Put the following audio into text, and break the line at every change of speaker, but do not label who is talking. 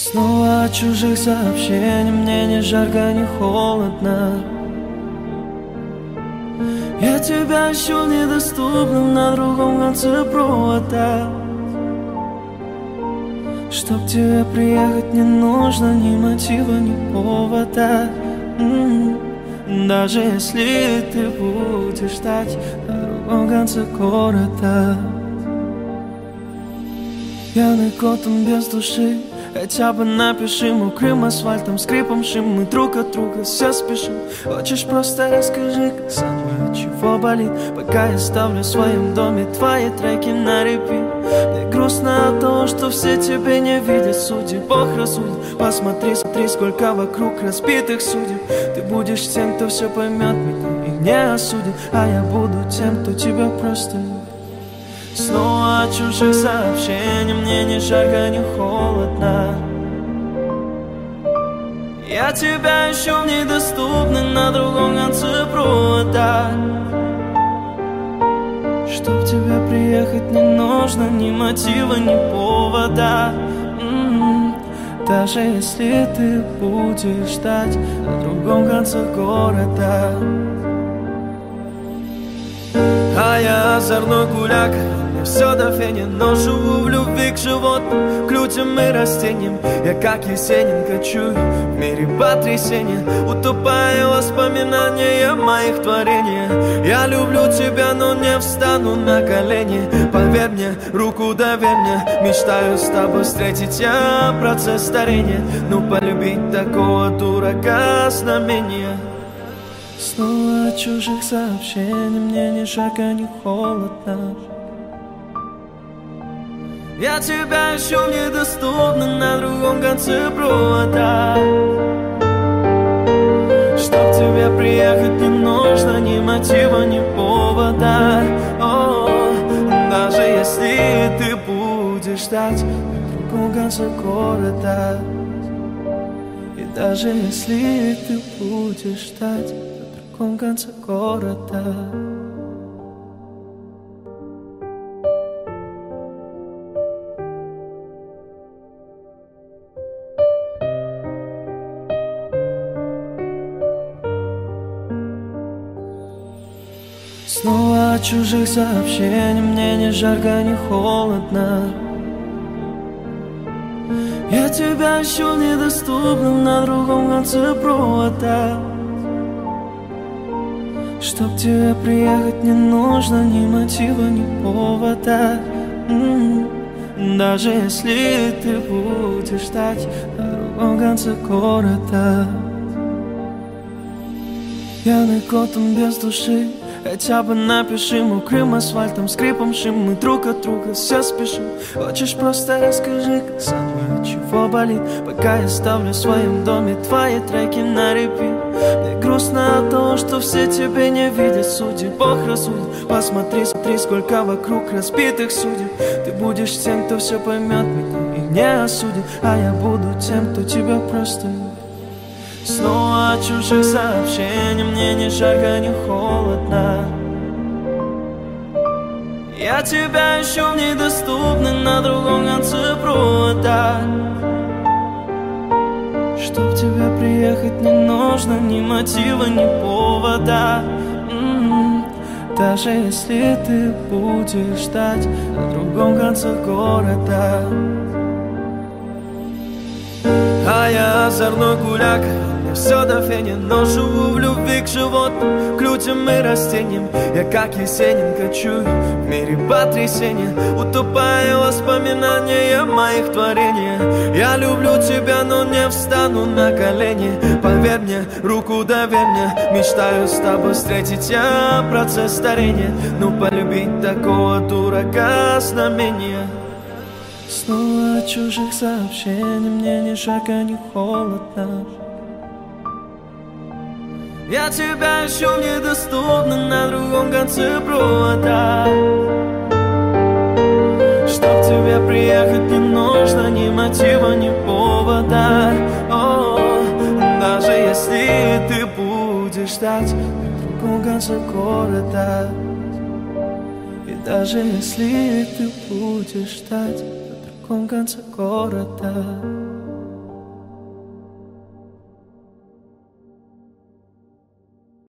Снова от чужих сообщений, мне ни жарко, ни холодно. Я тебя ищу недоступным на другом конце провода. Чтоб тебе приехать не нужно ни мотива, ни повода. Даже если ты будешь ждать на другом конце города. Пьяный кот, он без души. Хотя бы напиши мокрым асфальтом, скрипом шин. Мы друг от друга все спешим. Хочешь, просто расскажи, как со мной, от чего болит. Пока я ставлю в своем доме твои треки на репит. Мне грустно от того, что все тебя не видят. Судьи Бог рассудит. Посмотри, смотри, сколько вокруг разбитых судеб. Ты будешь тем, кто все поймет меня и не осудит. А я буду тем, кто тебя просто любит. Снова от чужих сообщений, мне ни жарко, ни холодно. Я тебя ищу недоступный на другом конце провода. Чтоб тебе приехать не нужно ни мотива, ни повода. Даже если ты будешь ждать на другом конце города. А я озорной гуляка, мне все до фени, но живу в любви к животным, к людям и растениям. Я как Есенин кочую в мире потрясения, утопая в воспоминания моих творений. Я люблю тебя, но не встану на колени. Поверь мне, руку доверь мне, мечтаю с тобой встретить я процесс старения. Ну полюбить такого дурака знамения. Снова от чужих сообщений, мне ни жарко, ни холодно. Я тебя ищу недоступно на другом конце провода. Чтоб тебе приехать не нужно ни мотива, ни повода. Даже если ты будешь ждать на другом конце города. И даже если ты будешь ждать в другом конце города. Снова от чужих сообщений, мне ни жарко, ни холодно. Я тебя ищу недоступным на другом конце провода. Чтоб тебе приехать не нужно ни мотива, ни повода. Даже если ты будешь ждать на другом конце города. Пьяный кот, он без души. Хотя бы напиши мокрым асфальтом, скрипом шин. Мы друг от друга все спешим. Хочешь, просто расскажи, как со мной, от чего болит. Пока я ставлю в своем доме твои треки на репит. Мне грустно от того, что все тебя не видят. Судьи Бог рассудит. Посмотри, смотри, сколько вокруг разбитых судеб. Ты будешь тем, кто все поймет меня и не осудит. А я буду тем, кто тебя просто любит. Снова от чужих сообщений, мне ни жарко, ни холодно. Я тебя ищу недоступный на другом конце провода. Чтоб тебе приехать не нужно ни мотива, ни повода. Даже если ты будешь ждать на другом конце города. А я озорной гуляка, мне все до фени, но живу в любви к животным, к людям и растениям. Я как Есенин кочую в мире потрясения, утопая в воспоминания моих творений. Я люблю тебя, но не встану на колени. Поверь мне, руку доверь мне, мечтаю с тобой встретить я процесс старения. Ну полюбить такого дурака знамения. Снова от чужих сообщений, мне ни жарко, ни холодно. Я тебя ищу недоступно на другом конце провода. Чтоб тебе приехать не нужно ни мотива, ни повода. Даже если ты будешь ждать на другом конце города. И даже если ты будешь ждать в конце города.